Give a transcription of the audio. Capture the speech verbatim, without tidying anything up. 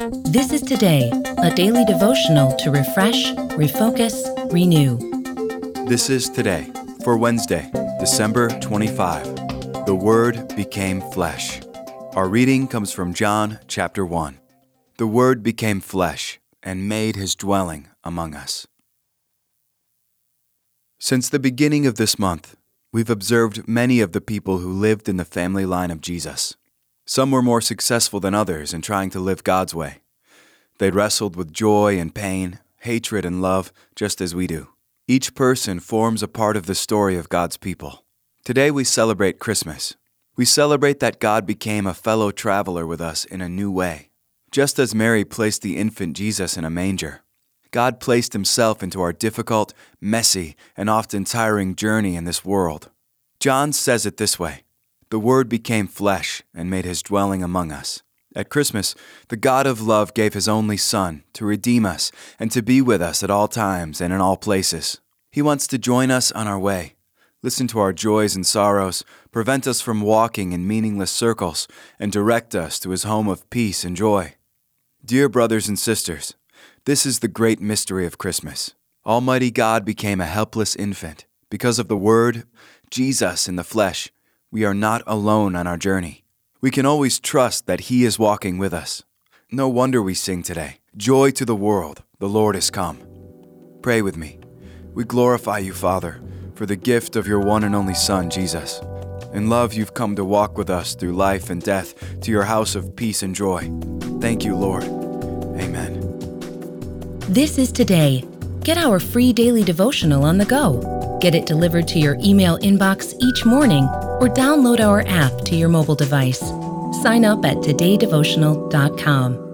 This is Today, a daily devotional to refresh, refocus, renew. This is Today for Wednesday, December twenty-fifth. The Word became flesh. Our reading comes from John chapter one. The Word became flesh and made his dwelling among us. Since the beginning of this month, we've observed many of the people who lived in the family line of Jesus. Some were more successful than others in trying to live God's way. They wrestled with joy and pain, hatred and love, just as we do. Each person forms a part of the story of God's people. Today we celebrate Christmas. We celebrate that God became a fellow traveler with us in a new way. Just as Mary placed the infant Jesus in a manger, God placed himself into our difficult, messy, and often tiring journey in this world. John says it this way: the Word became flesh and made his dwelling among us. At Christmas, the God of love gave his only Son to redeem us and to be with us at all times and in all places. He wants to join us on our way, listen to our joys and sorrows, prevent us from walking in meaningless circles, and direct us to his home of peace and joy. Dear brothers and sisters, this is the great mystery of Christmas. Almighty God became a helpless infant. Because of the Word, Jesus in the flesh, we are not alone on our journey. We can always trust that he is walking with us. No wonder we sing today, "Joy to the world, the Lord is come." Pray with me. We glorify you, Father, for the gift of your one and only Son, Jesus. In love, you've come to walk with us through life and death to your house of peace and joy. Thank you, Lord. Amen. This is Today. Get our free daily devotional on the go. Get it delivered to your email inbox each morning or download our app to your mobile device. Sign up at today devotional dot com.